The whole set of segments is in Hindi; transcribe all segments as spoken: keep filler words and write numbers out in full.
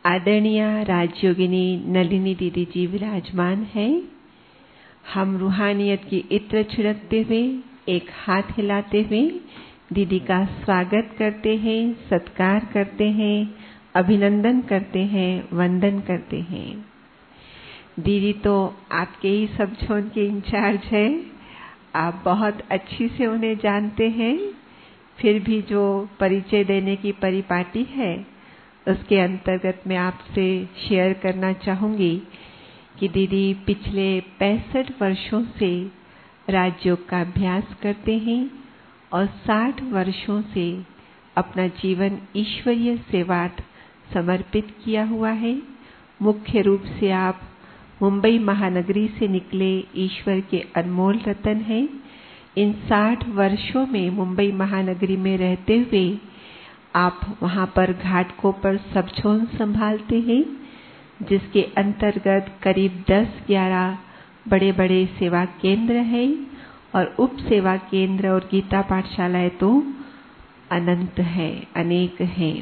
आदरणीय राजयोगिनी नलिनी दीदी जी विराजमान है। हम रूहानियत की इत्र छिड़कते हुए, एक हाथ हिलाते हुए दीदी का स्वागत करते हैं, सत्कार करते हैं, अभिनंदन करते हैं, वंदन करते हैं। दीदी तो आपके ही सब जोन के इंचार्ज है, आप बहुत अच्छी से उन्हें जानते हैं। फिर भी जो परिचय देने की परिपाटी है, उसके अंतर्गत मैं आपसे शेयर करना चाहूंगी कि दीदी पिछले पैंसठ वर्षों से राजयोग का अभ्यास करते हैं और साठ वर्षों से अपना जीवन ईश्वरीय सेवार्थ समर्पित किया हुआ है। मुख्य रूप से आप मुंबई महानगरी से निकले ईश्वर के अनमोल रतन हैं। इन साठ वर्षों में मुंबई महानगरी में रहते हुए आप वहां पर घाटकों पर सब जोन संभालते हैं, जिसके अंतर्गत करीब दस ग्यारह बड़े बड़े सेवा केंद्र हैं और उप सेवा केंद्र और गीता पाठशालाएं तो अनंत है, अनेक हैं।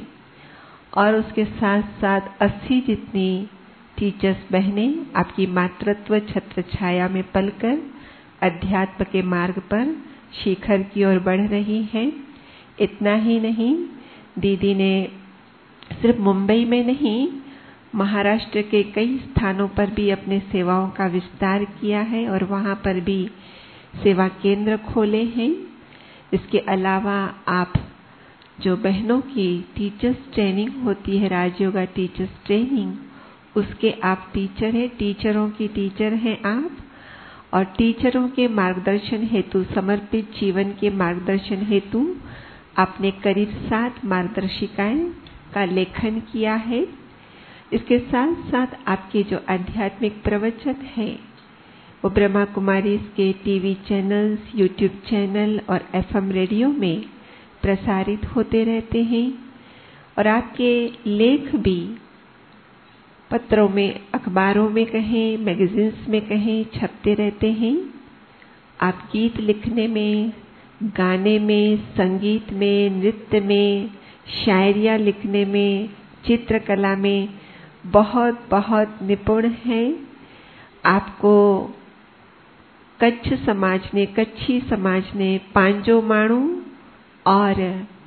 और उसके साथ साथ अस्सी जितनी टीचर्स बहनें आपकी मातृत्व छत्र छाया में पलकर अध्यात्म के मार्ग पर शिखर की ओर बढ़ रही हैं। इतना ही नहीं, दीदी ने सिर्फ मुंबई में नहीं, महाराष्ट्र के कई स्थानों पर भी अपने सेवाओं का विस्तार किया है और वहां पर भी सेवा केंद्र खोले हैं। इसके अलावा आप जो बहनों की टीचर्स ट्रेनिंग होती है, राजयोगा टीचर्स ट्रेनिंग, उसके आप टीचर हैं, टीचरों की टीचर हैं आप। और टीचरों के मार्गदर्शन हेतु, समर्पित जीवन के मार्गदर्शन हेतु आपने करीब सात मार्गदर्शिकाएं का लेखन किया है। इसके साथ साथ आपके जो आध्यात्मिक प्रवचन है वो ब्रह्मा कुमारी के टीवी चैनल्स, यूट्यूब चैनल और एफएम रेडियो में प्रसारित होते रहते हैं। और आपके लेख भी पत्रों में, अखबारों में कहें, मैगजीन्स में कहें, छपते रहते हैं। आप गीत लिखने में, गाने में, संगीत में, नृत्य में, शायरिया लिखने में, चित्रकला में बहुत बहुत निपुण हैं। आपको कच्छ समाज ने, कच्छी समाज ने पांजो माणू और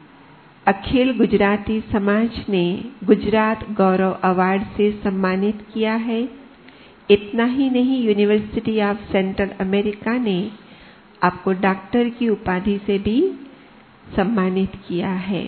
अखिल गुजराती समाज ने गुजरात गौरव अवार्ड से सम्मानित किया है। इतना ही नहीं, यूनिवर्सिटी ऑफ सेंट्रल अमेरिका ने आपको डॉक्टर की उपाधि से भी सम्मानित किया है।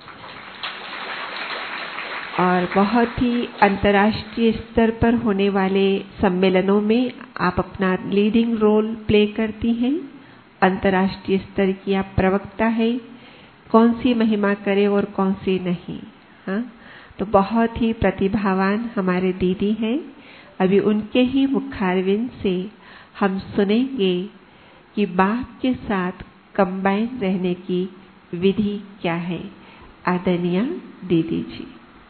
और बहुत ही अंतर्राष्ट्रीय स्तर पर होने वाले सम्मेलनों में आप अपना लीडिंग रोल प्ले करती हैं। अंतर्राष्ट्रीय स्तर की आप प्रवक्ता है, कौन सी महिमा करे और कौन सी नहीं। हाँ, तो बहुत ही प्रतिभावान हमारे दीदी हैं। अभी उनके ही मुखारविंद से हम सुनेंगे कि बाप के साथ कंबाइन रहने की विधि क्या है। आदरणीय दीदी जी।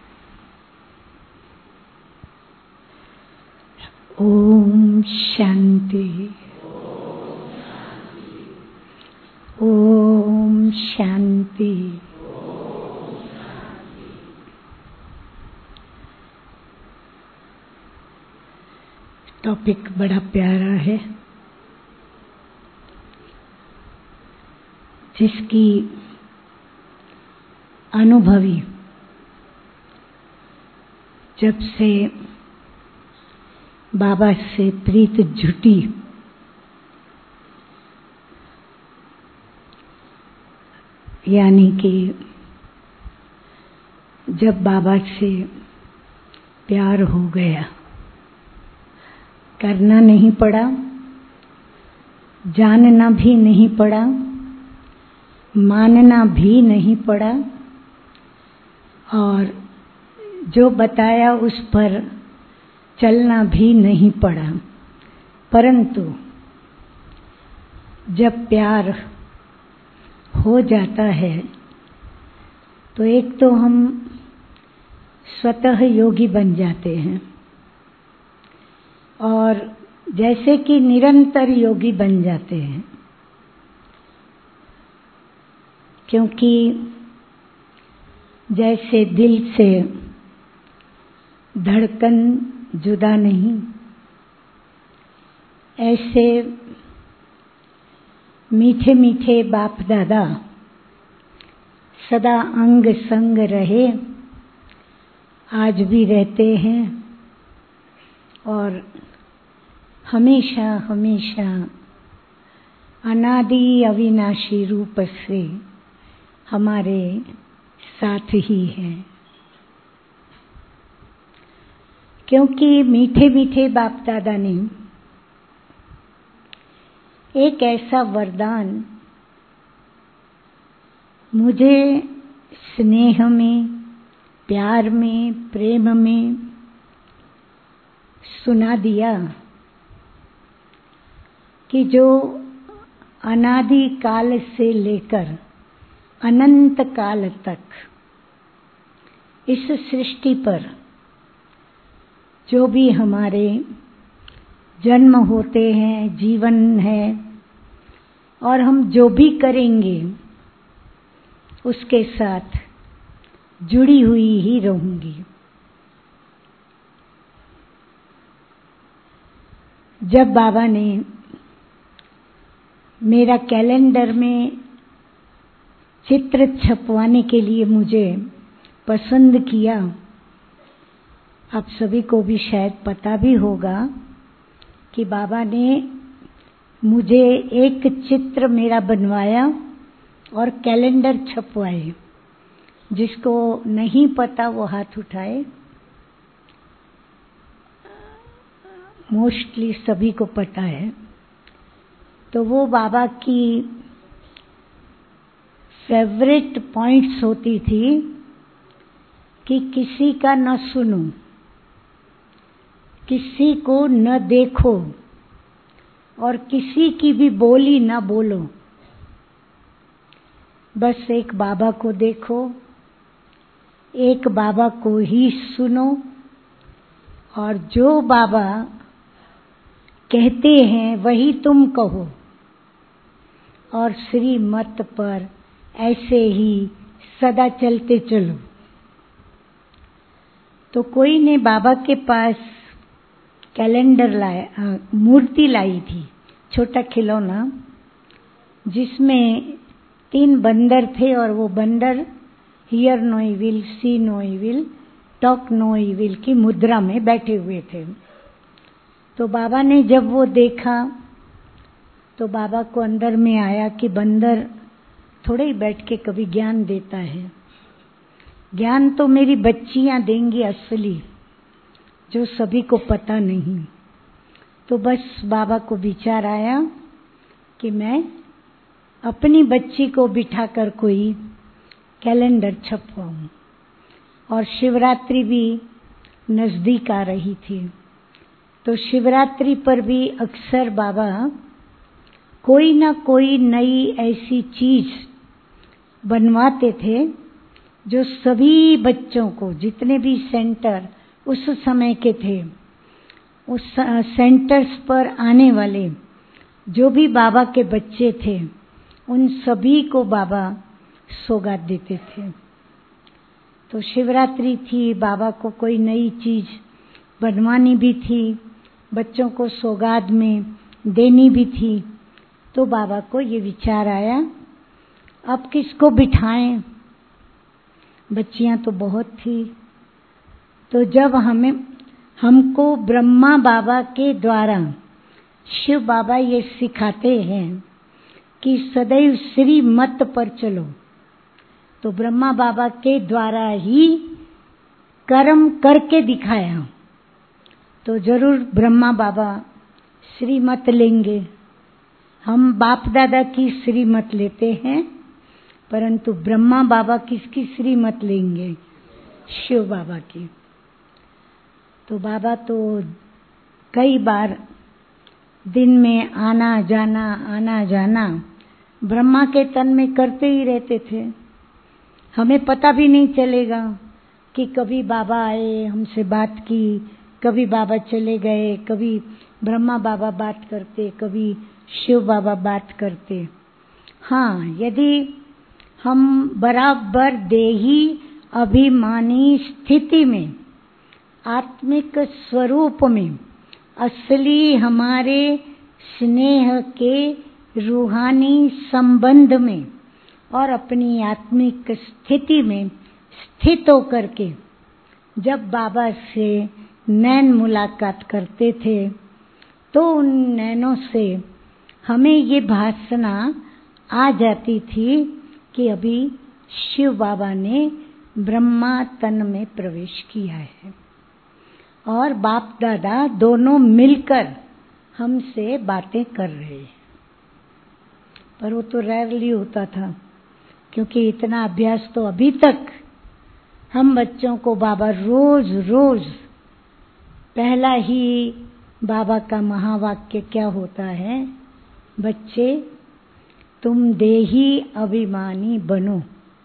ओम शांति, ओम शांति। टॉपिक बड़ा प्यारा है, जिसकी अनुभवी जब से बाबा से प्रीत जुटी, यानी कि जब बाबा से प्यार हो गया, करना नहीं पड़ा, जानना भी नहीं पड़ा, मानना भी नहीं पड़ा, और जो बताया उस पर चलना भी नहीं पड़ा। परंतु जब प्यार हो जाता है तो एक तो हम स्वतः योगी बन जाते हैं और जैसे कि निरंतर योगी बन जाते हैं, क्योंकि जैसे दिल से धड़कन जुदा नहीं, ऐसे मीठे मीठे बाप दादा सदा अंग संग रहे, आज भी रहते हैं और हमेशा हमेशा अनादि अविनाशी रूप से हमारे साथ ही हैं। क्योंकि मीठे मीठे बाप दादा ने एक ऐसा वरदान मुझे स्नेह में, प्यार में, प्रेम में सुना दिया कि जो अनादि काल से लेकर अनंत काल तक इस सृष्टि पर जो भी हमारे जन्म होते हैं, जीवन है और हम जो भी करेंगे उसके साथ जुड़ी हुई ही रहूंगी। जब बाबा ने मेरा कैलेंडर में चित्र छपवाने के लिए मुझे पसंद किया, आप सभी को भी शायद पता भी होगा कि बाबा ने मुझे एक चित्र मेरा बनवाया और कैलेंडर छपवाए। जिसको नहीं पता वो हाथ उठाए। मोस्टली सभी को पता है। तो वो बाबा की फेवरेट पॉइंट्स होती थी कि किसी का न सुनो, किसी को न देखो और किसी की भी बोली न बोलो, बस एक बाबा को देखो, एक बाबा को ही सुनो और जो बाबा कहते हैं वही तुम कहो और श्रीमत पर ऐसे ही सदा चलते चलो। तो कोई ने बाबा के पास कैलेंडर लाया, मूर्ति लाई थी, छोटा खिलौना, जिसमें तीन बंदर थे और वो बंदर hear no evil, see no evil, talk no evil की मुद्रा में बैठे हुए थे। तो बाबा ने जब वो देखा तो बाबा को अंदर में आया कि बंदर थोड़े ही बैठ के कभी ज्ञान देता है, ज्ञान तो मेरी बच्चियां देंगी असली, जो सभी को पता नहीं। तो बस बाबा को विचार आया कि मैं अपनी बच्ची को बिठाकर कोई कैलेंडर छपवाऊं। और शिवरात्रि भी नजदीक आ रही थी, तो शिवरात्रि पर भी अक्सर बाबा कोई ना कोई नई ऐसी चीज बनवाते थे जो सभी बच्चों को, जितने भी सेंटर उस समय के थे, उस सेंटर्स पर आने वाले जो भी बाबा के बच्चे थे, उन सभी को बाबा सौगात देते थे। तो शिवरात्रि थी, बाबा को कोई नई चीज बनवानी भी थी, बच्चों को सौगात में देनी भी थी। तो बाबा को ये विचार आया, अब किसको बिठाएं, बच्चियां तो बहुत थी। तो जब हमें हमको ब्रह्मा बाबा के द्वारा शिव बाबा ये सिखाते हैं कि सदैव श्री मत पर चलो, तो ब्रह्मा बाबा के द्वारा ही कर्म करके दिखाया, तो जरूर ब्रह्मा बाबा श्रीमत लेंगे। हम बाप दादा की श्रीमत लेते हैं, परंतु ब्रह्मा बाबा किसकी श्रीमत लेंगे? शिव बाबा की। तो बाबा तो कई बार दिन में आना जाना आना जाना ब्रह्मा के तन में करते ही रहते थे। हमें पता भी नहीं चलेगा कि कभी बाबा आए, हमसे बात की, कभी बाबा चले गए, कभी ब्रह्मा बाबा बात करते, कभी शिव बाबा बात करते। हाँ, यदि हम बराबर देही अभिमानी स्थिति में आत्मिक स्वरूप में, असली हमारे स्नेह के रूहानी संबंध में और अपनी आत्मिक स्थिति में स्थित होकर के जब बाबा से नैन मुलाकात करते थे तो उन नैनों से हमें ये भासना आ जाती थी कि अभी शिव बाबा ने ब्रह्मा तन में प्रवेश किया है और बाप दादा दोनों मिलकर हमसे बातें कर रहे हैं। पर वो तो रेयरली होता था, क्योंकि इतना अभ्यास तो अभी तक हम बच्चों को बाबा रोज रोज, पहला ही बाबा का महावाक्य क्या होता है, बच्चे तुम देही अभिमानी बनो।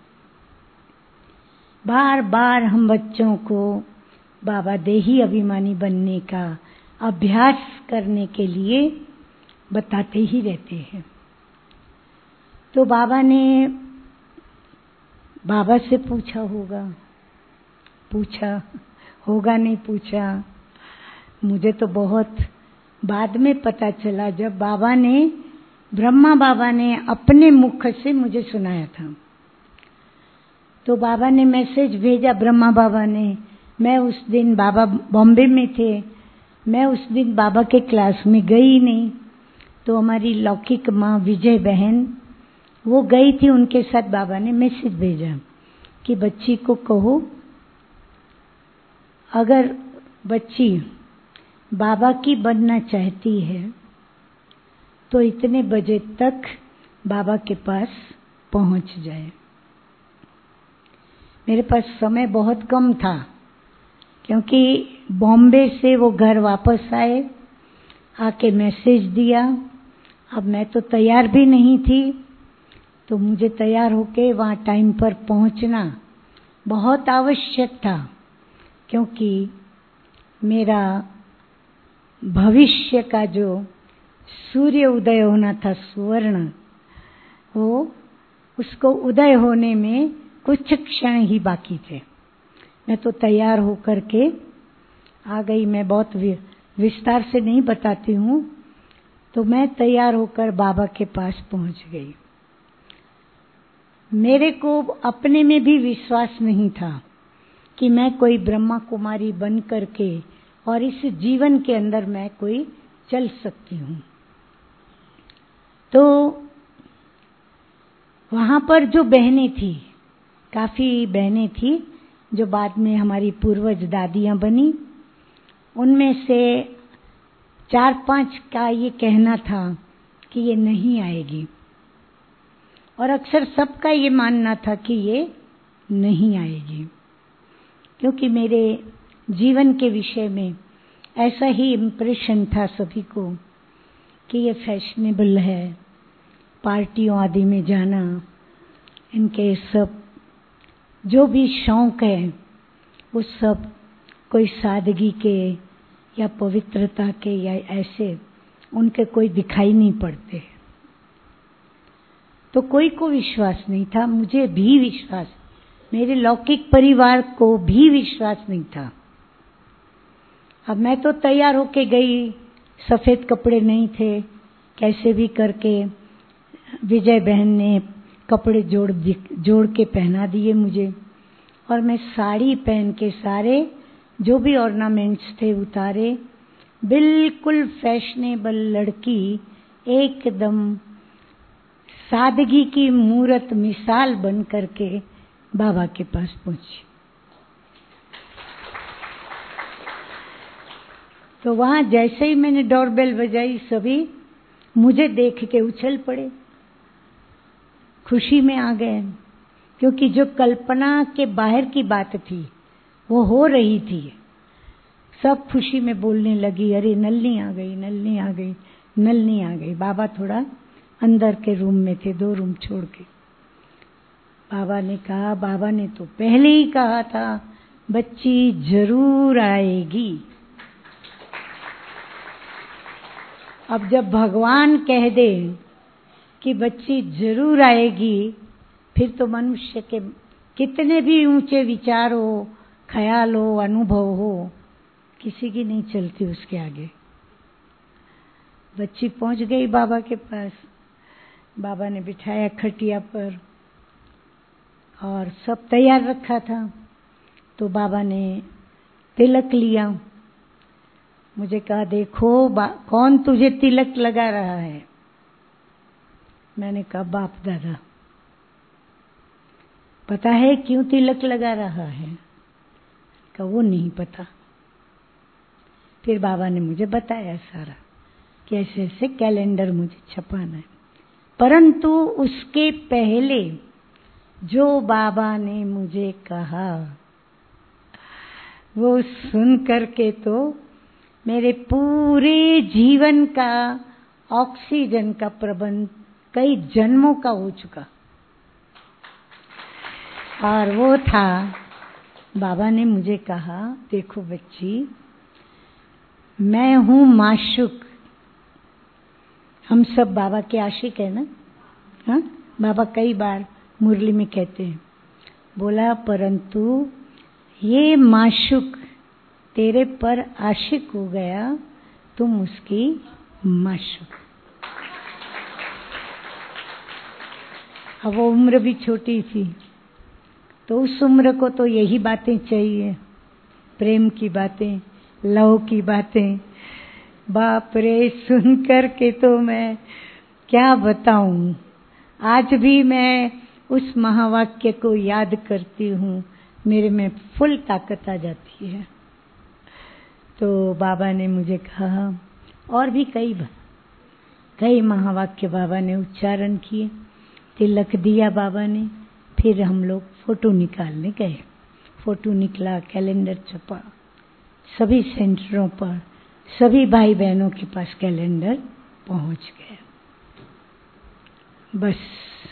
बार बार हम बच्चों को बाबा देही अभिमानी बनने का अभ्यास करने के लिए बताते ही रहते हैं। तो बाबा ने बाबा से पूछा होगा, पूछा होगा नहीं पूछा, मुझे तो बहुत बाद में पता चला जब बाबा ने, ब्रह्मा बाबा ने अपने मुख से मुझे सुनाया था। तो बाबा ने मैसेज भेजा, ब्रह्मा बाबा ने, मैं उस दिन, बाबा बॉम्बे में थे, मैं उस दिन बाबा के क्लास में गई नहीं। तो हमारी लौकिक माँ विजय बहन वो गई थी, उनके साथ बाबा ने मैसेज भेजा कि बच्ची को कहो अगर बच्ची बाबा की बनना चाहती है तो इतने बजे तक बाबा के पास पहुंच जाए। मेरे पास समय बहुत कम था, क्योंकि बॉम्बे से वो घर वापस आए, आके मैसेज दिया। अब मैं तो तैयार भी नहीं थी, तो मुझे तैयार होके वहाँ टाइम पर पहुँचना बहुत आवश्यक था, क्योंकि मेरा भविष्य का जो सूर्य उदय होना था, सुवर्ण, वो उसको उदय होने में कुछ क्षण ही बाकी थे। मैं तो तैयार होकर के आ गई। मैं बहुत विस्तार से नहीं बताती हूँ। तो मैं तैयार होकर बाबा के पास पहुँच गई। मेरे को अपने में भी विश्वास नहीं था कि मैं कोई ब्रह्मा कुमारी बन करके और इस जीवन के अंदर मैं कोई चल सकती हूँ। तो वहाँ पर जो बहनें थी, काफ़ी बहनें थी जो बाद में हमारी पूर्वज दादियाँ बनी, उनमें से चार पांच का ये कहना था कि ये नहीं आएगी, और अक्सर सबका ये मानना था कि ये नहीं आएगी, क्योंकि मेरे जीवन के विषय में ऐसा ही इम्प्रेशन था सभी को कि ये फैशनेबल है, पार्टियों आदि में जाना, इनके सब जो भी शौक है वो सब कोई सादगी के या पवित्रता के या ऐसे उनके कोई दिखाई नहीं पड़ते। तो कोई को विश्वास नहीं था, मुझे भी विश्वास, मेरे लौकिक परिवार को भी विश्वास नहीं था। अब मैं तो तैयार होके गई, सफ़ेद कपड़े नहीं थे, कैसे भी करके विजय बहन ने कपड़े जोड़ जोड़ के पहना दिए मुझे, और मैं साड़ी पहन के सारे जो भी ऑर्नामेंट्स थे उतारे, बिल्कुल फैशनेबल लड़की, एकदम सादगी की मूरत मिसाल बन करके बाबा के पास पहुंची। तो वहाँ जैसे ही मैंने डोरबेल बजाई, सभी मुझे देख के उछल पड़े, खुशी में आ गए, क्योंकि जो कल्पना के बाहर की बात थी वो हो रही थी। सब खुशी में बोलने लगी, अरे नलनी आ गई, नलनी आ गई, नलनी आ गई। बाबा थोड़ा अंदर के रूम में थे, दो रूम छोड़ के। बाबा ने कहा, बाबा ने तो पहले ही कहा था बच्ची जरूर आएगी। अब जब भगवान कह दे कि बच्ची जरूर आएगी, फिर तो मनुष्य के कितने भी ऊंचे विचार हो, ख्याल हो, अनुभव हो, किसी की नहीं चलती उसके आगे। बच्ची पहुंच गई बाबा के पास, बाबा ने बिठाया खटिया पर और सब तैयार रखा था। तो बाबा ने तिलक लिया, मुझे कहा देखो कौन तुझे तिलक लगा रहा है। मैंने कहा बाप दादा। पता है क्यों तिलक लगा रहा है? कहा वो नहीं पता। फिर बाबा ने मुझे बताया सारा कि ऐसे ऐसे कैलेंडर मुझे छपाना है। परंतु उसके पहले जो बाबा ने मुझे कहा वो सुन करके तो मेरे पूरे जीवन का ऑक्सीजन का प्रबंध कई जन्मों का हो चुका। और वो था, बाबा ने मुझे कहा देखो बच्ची, मैं हूं माशुक। हम सब बाबा के आशिक है ना। हाँ, बाबा कई बार मुरली में कहते हैं। बोला परंतु ये माशुक तेरे पर आशिक हो गया, तुम उसकी माशुक। अब वो उम्र भी छोटी थी, तो उस उम्र को तो यही बातें चाहिए, प्रेम की बातें, लव की बातें। बाप रे, सुन कर के तो मैं क्या बताऊं। आज भी मैं उस महावाक्य को याद करती हूँ, मेरे में फुल ताकत आ जाती है। तो बाबा ने मुझे कहा, और भी कई कई महावाक्य बाबा ने उच्चारण किए, तिलक दिया बाबा ने। फिर हम लोग फोटो निकालने गए। फोटो निकला, कैलेंडर छपा, सभी सेंटरों पर सभी भाई बहनों के पास कैलेंडर पहुंच गया। बस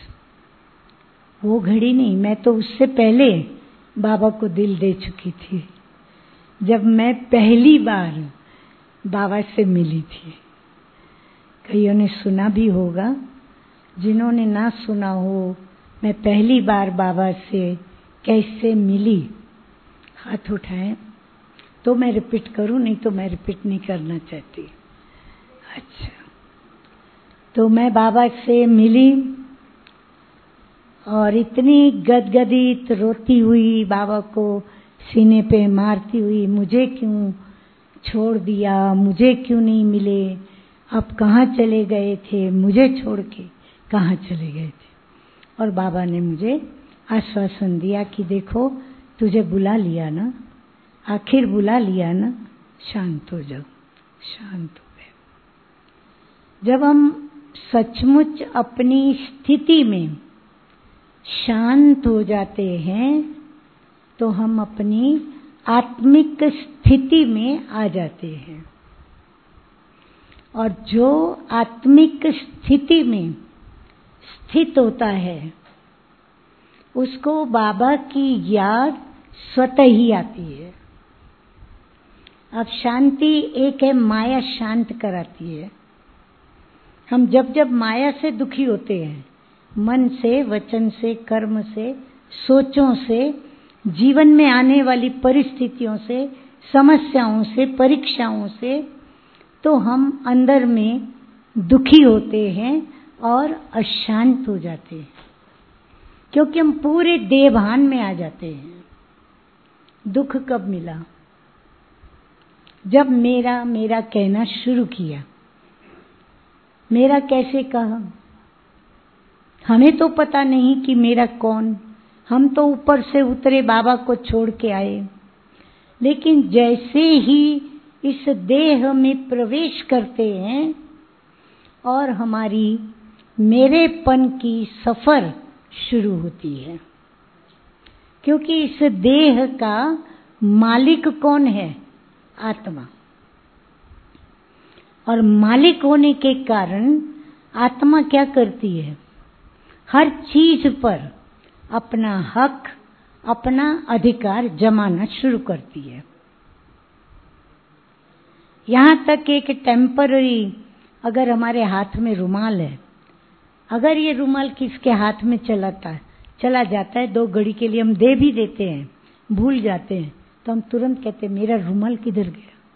वो घड़ी नहीं, मैं तो उससे पहले बाबा को दिल दे चुकी थी, जब मैं पहली बार बाबा से मिली थी। कईयों ने सुना भी होगा, जिन्होंने ना सुना हो, मैं पहली बार बाबा से कैसे मिली, हाथ उठाएं तो मैं रिपीट करूं, नहीं तो मैं रिपीट नहीं करना चाहती। अच्छा, तो मैं बाबा से मिली और इतनी गदगदित रोती हुई, बाबा को सीने पे मारती हुई, मुझे क्यों छोड़ दिया, मुझे क्यों नहीं मिले, आप कहाँ चले गए थे, मुझे छोड़ के कहाँ चले गए थे। और बाबा ने मुझे आश्वासन दिया कि देखो तुझे बुला लिया ना, आखिर बुला लिया ना, शांत हो जाओ। शांत हो गए। जब हम सचमुच अपनी स्थिति में शांत हो जाते हैं तो हम अपनी आत्मिक स्थिति में आ जाते हैं। और जो आत्मिक स्थिति में स्थित होता है उसको बाबा की याद स्वतः ही आती है। अब शांति एक है, माया शांत कराती है। हम जब जब माया से दुखी होते हैं, मन से, वचन से, कर्म से, सोचों से, जीवन में आने वाली परिस्थितियों से, समस्याओं से, परीक्षाओं से, तो हम अंदर में दुखी होते हैं और अशांत हो जाते हैं, क्योंकि हम पूरे देवभान में आ जाते हैं। दुख कब मिला? जब मेरा मेरा कहना शुरू किया। मेरा कैसे कहा? हमें तो पता नहीं कि मेरा कौन, हम तो ऊपर से उतरे, बाबा को छोड़ के आए। लेकिन जैसे ही इस देह में प्रवेश करते हैं और हमारी मेरेपन की सफर शुरू होती है, क्योंकि इस देह का मालिक कौन है? आत्मा। और मालिक होने के कारण आत्मा क्या करती है? हर चीज पर अपना हक, अपना अधिकार जमाना शुरू करती है। यहां तक एक टेम्पररी, अगर हमारे हाथ में रुमाल है, अगर ये रुमाल किसके हाथ में चलाता है चला जाता है, दो घड़ी के लिए हम दे भी देते हैं, भूल जाते हैं, तो हम तुरंत कहते हैं मेरा रुमाल किधर गया।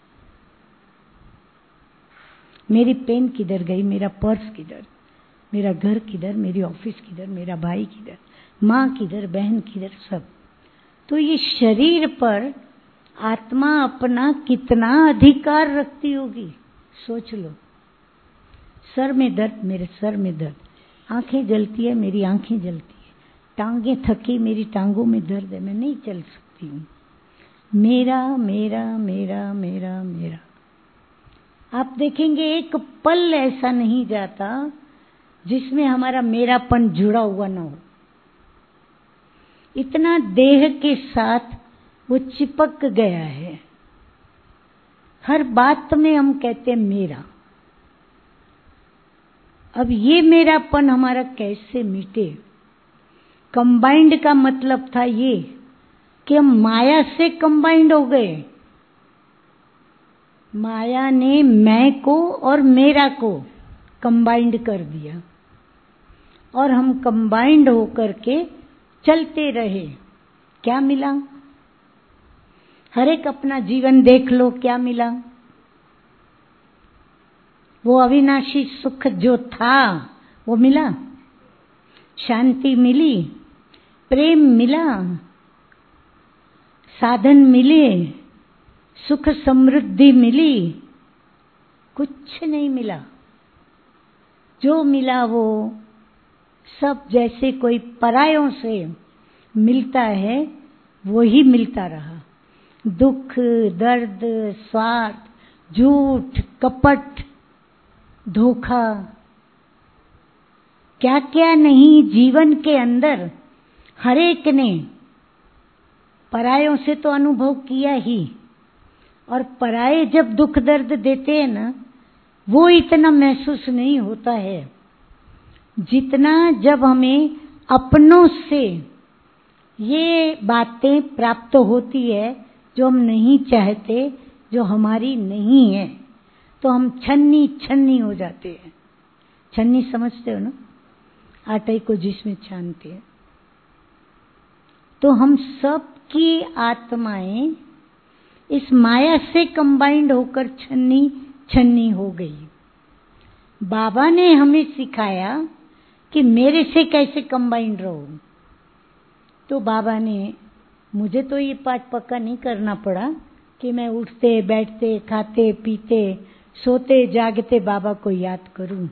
मेरी पेन किधर गई, मेरा पर्स किधर, मेरा घर किधर, मेरी ऑफिस किधर, मेरा भाई किधर, माँ किधर, बहन किधर, सब। तो ये शरीर पर आत्मा अपना कितना अधिकार रखती होगी, सोच लो। सर में दर्द, मेरे सर में दर्द, आंखें जलती है, मेरी आंखें जलती है, टांगे थकी, मेरी टांगों में दर्द है, मैं नहीं चल सकती हूँ। मेरा मेरा मेरा मेरा मेरा। आप देखेंगे एक पल ऐसा नहीं जाता जिसमें हमारा मेरापन जुड़ा हुआ ना हो। इतना देह के साथ वो चिपक गया है। हर बात में हम कहते हैं मेरा। अब ये मेरापन हमारा कैसे मिटे? कंबाइंड का मतलब था ये कि हम माया से कंबाइंड हो गए। माया ने मैं को और मेरा को कंबाइंड कर दिया और हम कंबाइंड होकर के चलते रहे। क्या मिला? हर एक अपना जीवन देख लो, क्या मिला? वो अविनाशी सुख जो था वो मिला, शांति मिली, प्रेम मिला, साधन मिले, सुख समृद्धि मिली? कुछ नहीं मिला। जो मिला वो सब जैसे कोई परायों से मिलता है वो ही मिलता रहा। दुख, दर्द, स्वार्थ, झूठ, कपट, धोखा, क्या क्या नहीं जीवन के अंदर हर एक ने परायों से तो अनुभव किया ही। और पराये जब दुख दर्द देते हैं ना, वो इतना महसूस नहीं होता है जितना जब हमें अपनों से ये बातें प्राप्त होती है जो हम नहीं चाहते, जो हमारी नहीं है, तो हम छन्नी छन्नी हो जाते हैं। छन्नी समझते हो ना, आटे को जिसमें छानते हैं। तो हम सब की आत्माएं इस माया से कंबाइंड होकर छन्नी छन्नी हो गई। बाबा ने हमें सिखाया कि मेरे से कैसे कंबाइंड रहो। तो बाबा ने, मुझे तो ये पाठ पक्का नहीं करना पड़ा कि मैं उठते बैठते खाते पीते सोते जागते बाबा को याद करूं।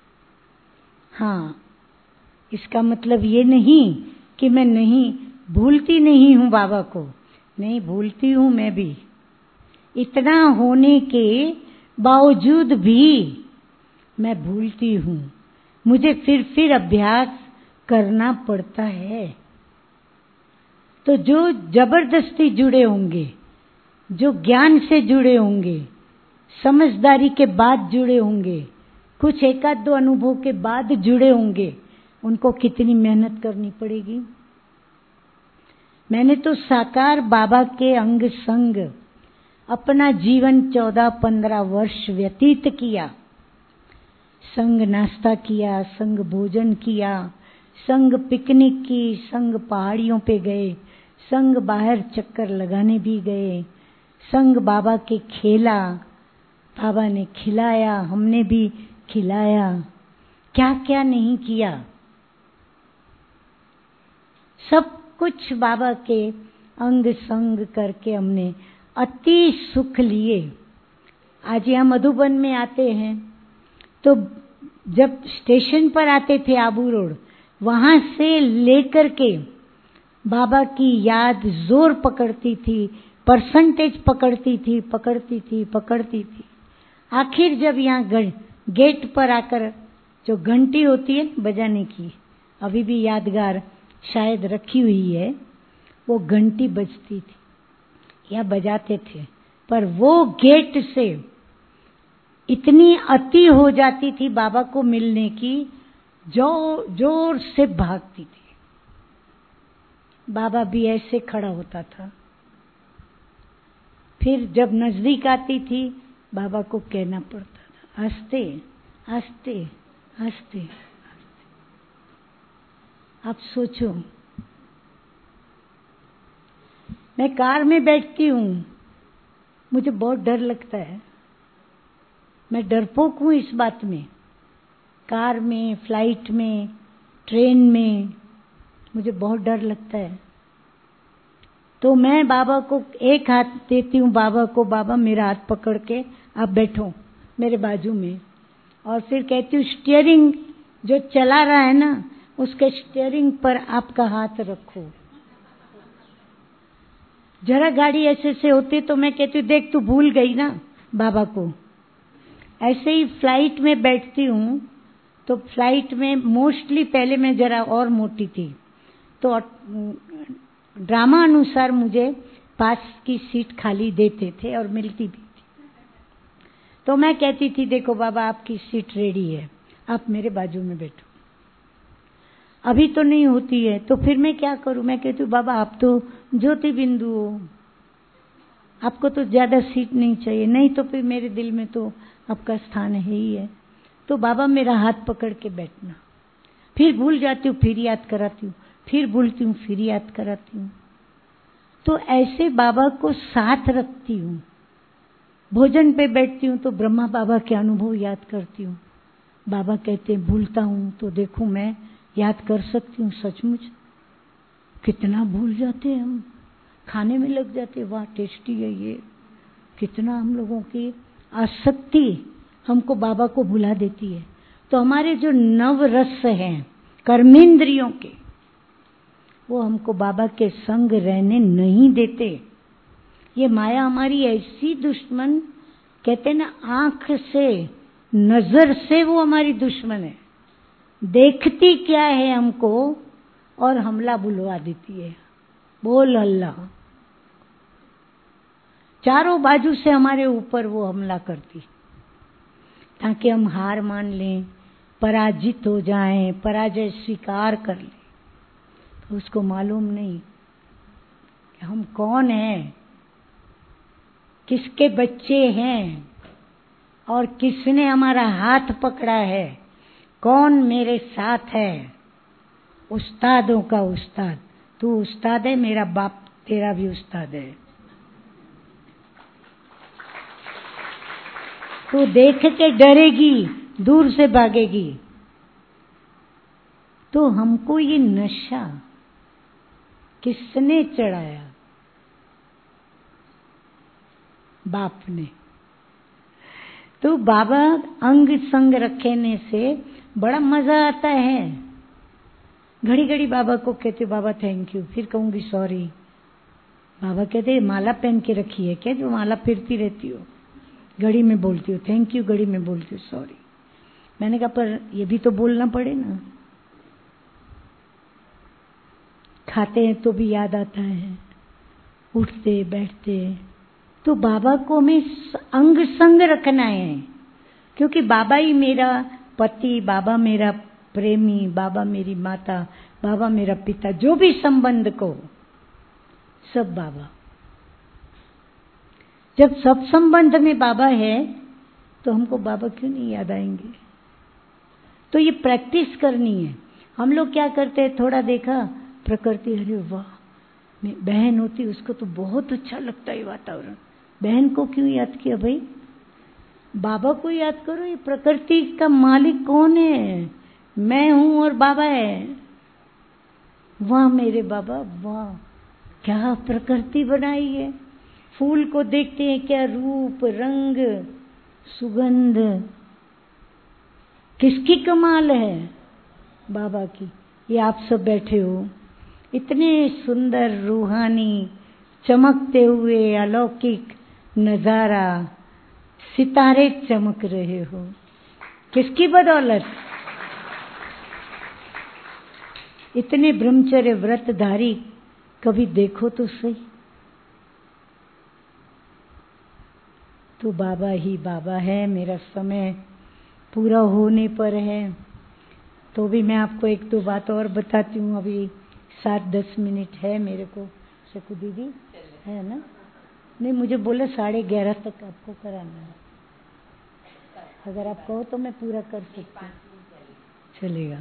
हाँ, इसका मतलब ये नहीं कि मैं नहीं भूलती नहीं हूं बाबा को, नहीं भूलती हूं मैं भी। इतना होने के बावजूद भी मैं भूलती हूं, मुझे फिर फिर अभ्यास करना पड़ता है। तो जो जबरदस्ती जुड़े होंगे, जो ज्ञान से जुड़े होंगे, समझदारी के बाद जुड़े होंगे, कुछ एक आध दो अनुभव के बाद जुड़े होंगे, उनको कितनी मेहनत करनी पड़ेगी। मैंने तो साकार बाबा के अंग संग अपना जीवन चौदह पंद्रह वर्ष व्यतीत किया। संग नाश्ता किया, संग भोजन किया, संग पिकनिक की, संग पहाड़ियों पे गए, संग बाहर चक्कर लगाने भी गए, संग बाबा के खेला, बाबा ने खिलाया, हमने भी खिलाया, क्या क्या नहीं किया। सब कुछ बाबा के अंग संग करके हमने अति सुख लिए। आज यहाँ मधुबन में आते हैं तो जब स्टेशन पर आते थे आबू रोड, वहां से लेकर के बाबा की याद जोर पकड़ती थी, परसेंटेज पकड़ती थी पकड़ती थी पकड़ती थी। आखिर जब यहाँ गेट पर आकर जो घंटी होती है बजाने की, अभी भी यादगार शायद रखी हुई है, वो घंटी बजती थी या बजाते थे, पर वो गेट से इतनी अति हो जाती थी बाबा को मिलने की, जोर जोर से भागती थी। बाबा भी ऐसे खड़ा होता था। फिर जब नजदीक आती थी बाबा को कहना पड़ता था, हंसते हंसते हंसते। आप सोचो, मैं कार में बैठती हूँ, मुझे बहुत डर लगता है। मैं डरपोक हूँ इस बात में। कार में, फ्लाइट में, ट्रेन में मुझे बहुत डर लगता है। तो मैं बाबा को एक हाथ देती हूँ बाबा को, बाबा मेरा हाथ पकड़ के आप बैठो मेरे बाजू में, और फिर कहती हूँ स्टीयरिंग जो चला रहा है ना उसके स्टीयरिंग पर आपका हाथ रखो। जरा गाड़ी ऐसे से होती तो मैं कहती हूँ देख तू भूल गई ना बाबा को। ऐसे ही फ्लाइट में बैठती हूँ तो फ्लाइट में मोस्टली पहले मैं जरा और मोटी थी तो ड्रामा अनुसार मुझे पास की सीट खाली देते थे और मिलती भी थी। तो मैं कहती थी देखो बाबा आपकी सीट रेडी है, आप मेरे बाजू में बैठो। अभी तो नहीं होती है तो फिर मैं क्या करूं? मैं कहती हूँ बाबा आप तो ज्योति बिंदु हो, आपको तो ज्यादा सीट नहीं चाहिए, नहीं तो फिर मेरे दिल में तो आपका स्थान है ही है। तो बाबा मेरा हाथ पकड़ के बैठना। फिर भूल जाती हूँ, फिर याद कराती हूँ, फिर भूलती हूँ, फिर याद कराती हूँ। तो ऐसे बाबा को साथ रखती हूँ। भोजन पे बैठती हूँ तो ब्रह्मा बाबा के अनुभव याद करती हूँ। बाबा कहते हैं भूलता हूँ तो देखो मैं याद कर सकती हूँ। सचमुच कितना भूल जाते हैं हम, खाने में लग जाते, वाह टेस्टी है ये। कितना हम लोगों की आसक्ति हमको बाबा को भुला देती है। तो हमारे जो नव रस हैं कर्मेंद्रियों के, वो हमको बाबा के संग रहने नहीं देते। ये माया हमारी ऐसी दुश्मन, कहते ना आंख से, नजर से वो हमारी दुश्मन है। देखती क्या है हमको और हमला बुलवा देती है। बोल अल्लाह। चारों बाजू से हमारे ऊपर वो हमला करती ताकि हम हार मान लें, पराजित हो जाएं, पराजय स्वीकार कर लें। तो उसको मालूम नहीं कि हम कौन हैं, किसके बच्चे हैं और किसने हमारा हाथ पकड़ा है, कौन मेरे साथ है। उस्तादों का उस्ताद, तू उस्ताद है, मेरा बाप तेरा भी उस्ताद है। तू देख के डरेगी, दूर से भागेगी। तो हमको ये नशा किसने चढ़ाया? बाप ने। तो बाबा अंग संग रखने से बड़ा मजा आता है। घड़ी घड़ी बाबा को कहते बाबा थैंक यू, फिर कहूंगी सॉरी। बाबा कहते माला पहन के रखी है क्या जो माला फिरती रहती हो? घड़ी में बोलती हो थैंक यू, घड़ी में बोलती हो सॉरी। मैंने कहा पर ये भी तो बोलना पड़े ना। खाते हैं तो भी याद आता है, उठते बैठते। तो बाबा को हमें अंग संग रखना है, क्योंकि बाबा ही मेरा पति, बाबा मेरा प्रेमी, बाबा मेरी माता, बाबा मेरा पिता, जो भी संबंध को सब बाबा। जब सब संबंध में बाबा है तो हमको बाबा क्यों नहीं याद आएंगे? तो ये प्रैक्टिस करनी है। हम लोग क्या करते हैं, थोड़ा देखा प्रकृति, अरे वाह बहन होती उसको तो बहुत अच्छा लगता है वातावरण, बहन को क्यों याद किया भाई? बाबा को याद करो। ये प्रकृति का मालिक कौन है? मैं हूं और बाबा है। वाह मेरे बाबा, वाह क्या प्रकृति बनाई है। फूल को देखते हैं क्या रूप, रंग, सुगंध, किसकी कमाल है? बाबा की। ये आप सब बैठे हो, इतने सुंदर रूहानी चमकते हुए अलौकिक नजारा, सितारे चमक रहे हो, किसकी बदौलत? इतने ब्रह्मचर्य व्रतधारी कभी देखो तो सही। तो बाबा ही बाबा है। मेरा समय पूरा होने पर है तो भी मैं आपको एक दो बात और बताती हूँ। अभी सात दस मिनट है मेरे को। शकु दीदी है ना? नहीं, मुझे बोला साढ़े ग्यारह तक आपको कराना है। अगर आप कहो तो मैं पूरा कर सकती हूँ, चलेगा।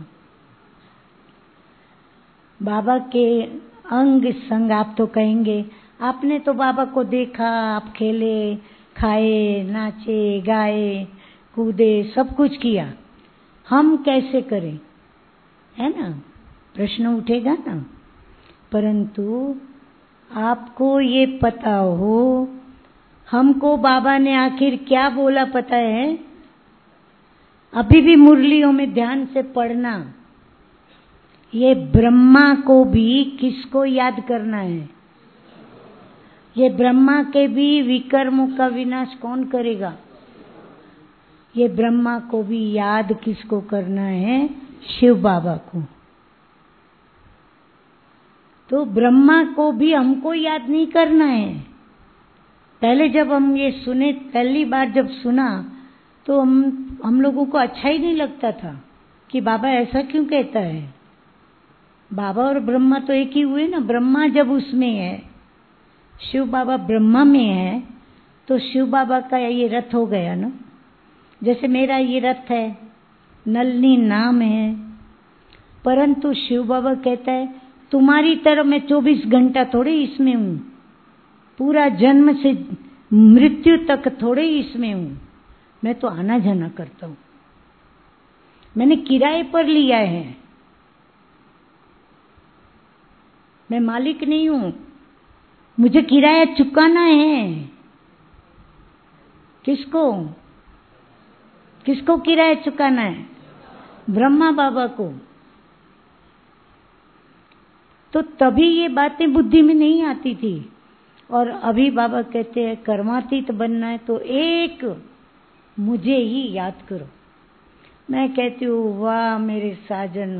बाबा के अंग संग। आप तो कहेंगे आपने तो बाबा को देखा, आप खेले, खाए, नाचे, गाए, कूदे, सब कुछ किया, हम कैसे करें, है ना, प्रश्न उठेगा ना। परंतु आपको ये पता हो, हमको बाबा ने आखिर क्या बोला पता है? अभी भी मुरलियों में ध्यान से पढ़ना, ये ब्रह्मा को भी किसको याद करना है? ये ब्रह्मा के भी विकर्मों का विनाश कौन करेगा? ये ब्रह्मा को भी याद किसको करना है? शिव बाबा को। तो ब्रह्मा को भी हमको याद नहीं करना है। पहले जब हम ये सुने, पहली बार जब सुना तो हम हम लोगों को अच्छा ही नहीं लगता था कि बाबा ऐसा क्यों कहता है। बाबा और ब्रह्मा तो एक ही हुए ना। ब्रह्मा जब उसमें है, शिव बाबा ब्रह्मा में है, तो शिव बाबा का ये रथ हो गया ना। जैसे मेरा ये रथ है, नलनी नाम है, परंतु शिव बाबा कहता है तुम्हारी तरह मैं चौबीस घंटा थोड़े इसमें हूं, पूरा जन्म से मृत्यु तक थोड़े इसमें हूं, मैं तो आना जाना करता हूं, मैंने किराए पर लिया है, मैं मालिक नहीं हूं, मुझे किराया चुकाना है। किसको किसको किराया चुकाना है? ब्रह्मा बाबा को। तो तभी ये बातें बुद्धि में नहीं आती थी। और अभी बाबा कहते हैं कर्मातीत बनना है तो एक मुझे ही याद करो। मैं कहती हूँ वाह मेरे साजन,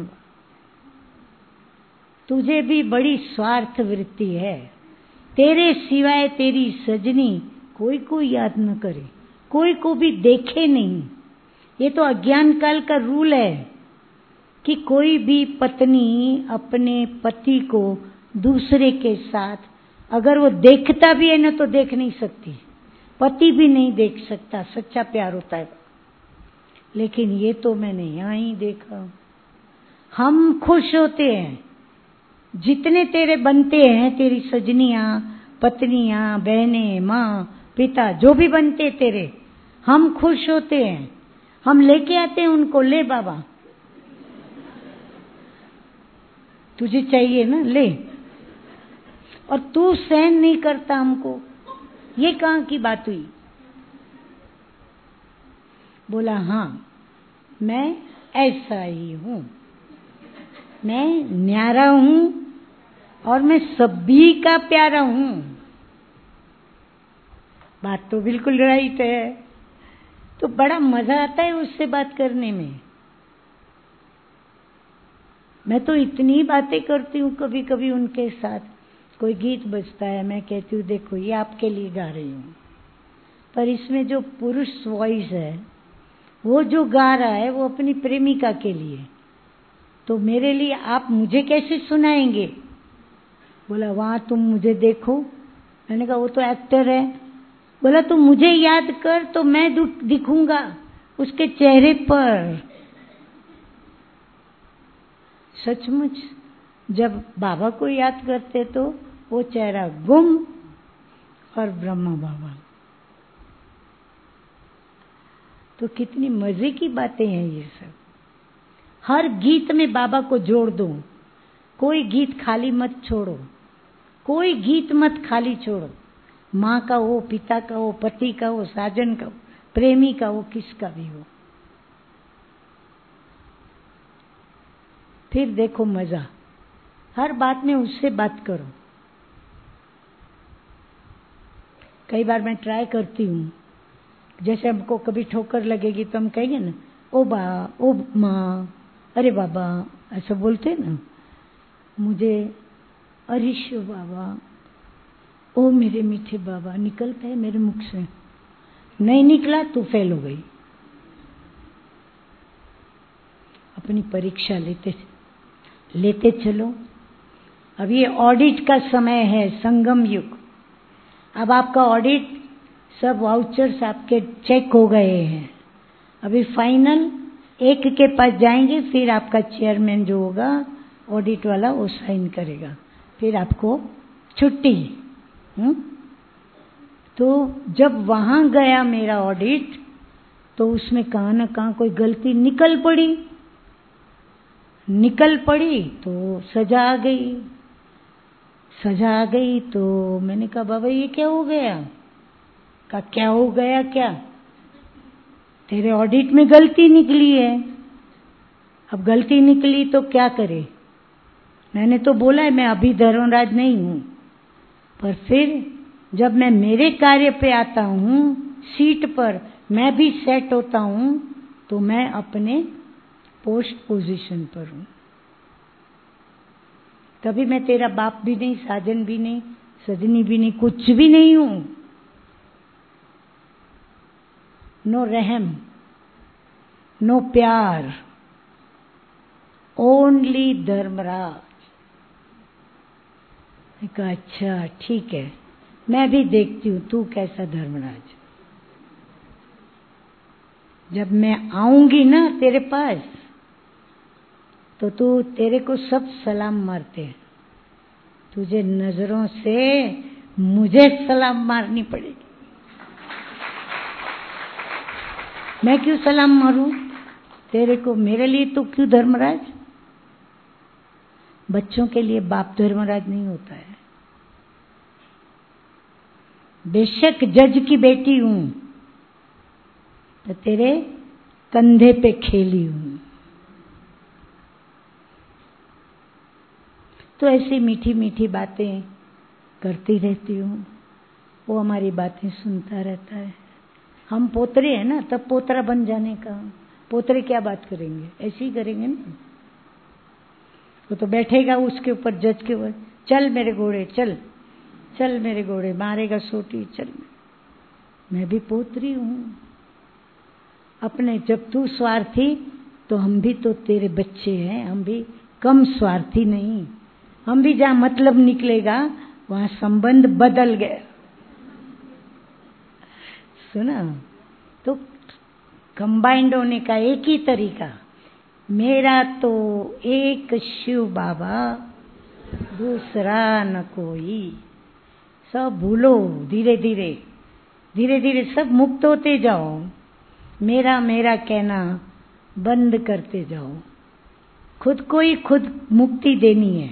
तुझे भी बड़ी स्वार्थ वृत्ति है, तेरे सिवाय तेरी सजनी कोई को याद न करे, कोई को भी देखे नहीं। ये तो अज्ञान काल का रूल है कि कोई भी पत्नी अपने पति को दूसरे के साथ अगर वो देखता भी है ना तो देख नहीं सकती, पति भी नहीं देख सकता, सच्चा प्यार होता है। लेकिन ये तो मैंने यहाँ ही देखा। हम खुश होते हैं जितने तेरे बनते हैं, तेरी सजनियां, पत्नियां, बहनें, माँ, पिता, जो भी बनते तेरे, हम खुश होते हैं। हम लेके आते हैं उनको, ले बाबा तुझे चाहिए ना, ले। और तू सहन नहीं करता हमको, ये कहाँ की बात हुई? बोला हाँ मैं ऐसा ही हूं, मैं न्यारा हूं और मैं सभी का प्यारा हूं। बात तो बिल्कुल राइट है। तो बड़ा मजा आता है उससे बात करने में। मैं तो इतनी बातें करती हूँ कभी कभी उनके साथ। कोई गीत बजता है, मैं कहती हूँ देखो ये आपके लिए गा रही हूँ, पर इसमें जो पुरुष वॉइस है वो जो गा रहा है वो अपनी प्रेमिका के लिए, तो मेरे लिए आप मुझे कैसे सुनाएंगे? बोला वहां तुम मुझे देखो। मैंने कहा वो तो एक्टर है। बोला तुम मुझे याद कर तो मैं दिखूंगा उसके चेहरे पर। सचमुच जब बाबा को याद करते तो वो चेहरा गुम और ब्रह्मा बाबा। तो कितनी मजे की बातें हैं ये सब। हर गीत में बाबा को जोड़ दो, कोई गीत खाली मत छोड़ो, कोई गीत मत खाली छोड़ो। माँ का हो, पिता का हो, पति का हो, साजन का हो, प्रेमी का हो, किसका भी हो। फिर देखो मजा, हर बात में उससे बात करो। कई बार मैं ट्राई करती हूँ, जैसे हमको कभी ठोकर लगेगी तो हम कहेंगे ना ओ बा, ओ माँ, अरे बाबा, ऐसा बोलते ना। मुझे अरे शिव बाबा, ओ मेरे मीठे बाबा निकलता है मेरे मुख से। नहीं निकला तो फेल हो गई। अपनी परीक्षा लेते लेते चलो। अब ये ऑडिट का समय है, संगम युग। अब आपका ऑडिट सब वाउचर्स आपके चेक हो गए हैं। अभी फाइनल एक के पास जाएंगे, फिर आपका चेयरमैन जो होगा ऑडिट वाला वो साइन करेगा, फिर आपको छुट्टी। हुँ? तो जब वहां गया मेरा ऑडिट तो उसमें कहाँ ना कहाँ कोई गलती निकल पड़ी निकल पड़ी तो सजा आ गई सजा आ गई तो मैंने कहा बाबा ये क्या हो गया? कहा क्या हो गया क्या? तेरे ऑडिट में गलती निकली है। अब गलती निकली तो क्या करे? मैंने तो बोला है मैं अभी धर्मराज नहीं हूं, पर फिर जब मैं मेरे कार्य पे आता हूं, सीट पर मैं भी सेट होता हूं, तो मैं अपने पोस्ट पोजीशन पर हूं। तभी मैं तेरा बाप भी नहीं, साजन भी नहीं, सजनी भी नहीं, कुछ भी नहीं हूं। नो रहम, नो प्यार, ओनली धर्मराज। मैं कहा अच्छा ठीक है, मैं भी देखती हूं तू कैसा धर्मराज। जब मैं आऊंगी ना तेरे पास तो तू तेरे को सब सलाम मारते हैं, तुझे नजरों से मुझे सलाम मारनी पड़ेगी। मैं क्यों सलाम मारूं तेरे को? मेरे लिए तो क्यों धर्मराज? बच्चों के लिए बाप धर्मराज नहीं होता है। बेशक जज की बेटी हूं तो तेरे कंधे पे खेली हूं। तो ऐसी मीठी मीठी बातें करती रहती हूँ, वो हमारी बातें सुनता रहता है। हम पोतरे हैं ना, तब पोतरा बन जाने का। पोतरे क्या बात करेंगे? ऐसे ही करेंगे ना। वो तो बैठेगा उसके ऊपर, जज के ऊपर, चल मेरे घोड़े चल, चल मेरे घोड़े, मारेगा सोटी, चल। मैं भी पोतरी हूँ अपने। जब तू स्वार्थी तो हम भी तो तेरे बच्चे हैं, हम भी कम स्वार्थी नहीं। हम भी जहां मतलब निकलेगा वहां संबंध बदल गया। सुना? तो कंबाइंड होने का एक ही तरीका, मेरा तो एक शिव बाबा, दूसरा न कोई। सब भूलो, धीरे धीरे धीरे धीरे सब मुक्त होते जाओ। मेरा मेरा कहना बंद करते जाओ। खुद को ही खुद मुक्ति देनी है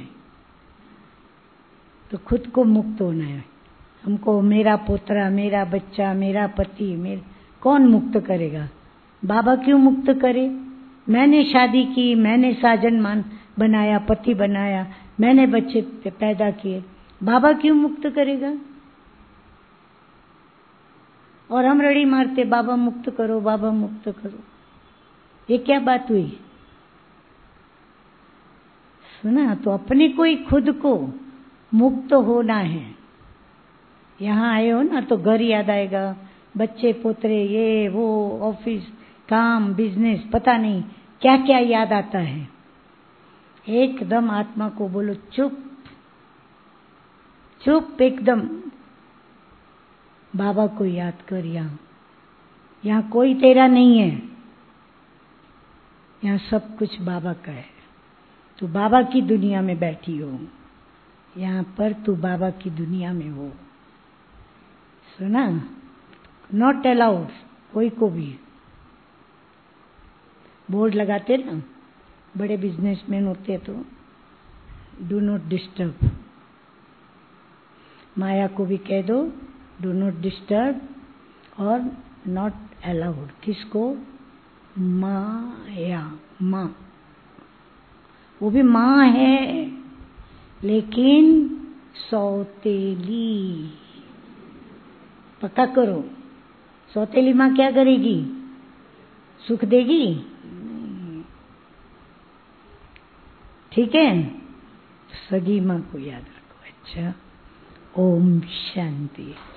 तो खुद को मुक्त होना है। हमको मेरा पोतरा, मेरा बच्चा, मेरा पति, मेरे कौन मुक्त करेगा? बाबा क्यों मुक्त करे? मैंने शादी की, मैंने साजन मान बनाया, पति बनाया, मैंने बच्चे पैदा किए, बाबा क्यों मुक्त करेगा? और हम रड़ी मारते बाबा मुक्त करो, बाबा मुक्त करो। ये क्या बात हुई? सुना? तो अपने को ही खुद को मुक्त होना है। यहाँ आए हो ना तो घर याद आएगा, बच्चे पोतरे, ये वो, ऑफिस, काम, बिजनेस, पता नहीं क्या क्या याद आता है। एकदम आत्मा को बोलो चुप चुप, एकदम बाबा को याद कर। यहाँ यहाँ कोई तेरा नहीं है, यहाँ सब कुछ बाबा का है। तू बाबा की दुनिया में बैठी हो, यहाँ पर तू बाबा की दुनिया में हो। सुना? नॉट अलाउड कोई को भी। बोर्ड लगाते ना बड़े बिजनेसमैन होते तो, डू नॉट डिस्टर्ब। माया को भी कह दो डू नॉट डिस्टर्ब और नॉट अलाउड। किसको? माया, माँ। वो भी माँ है लेकिन सौतेली। पक्का करो, सौतेली माँ क्या करेगी? सुख देगी? ठीक है, सगी माँ को याद रखो। अच्छा, ओम शांति।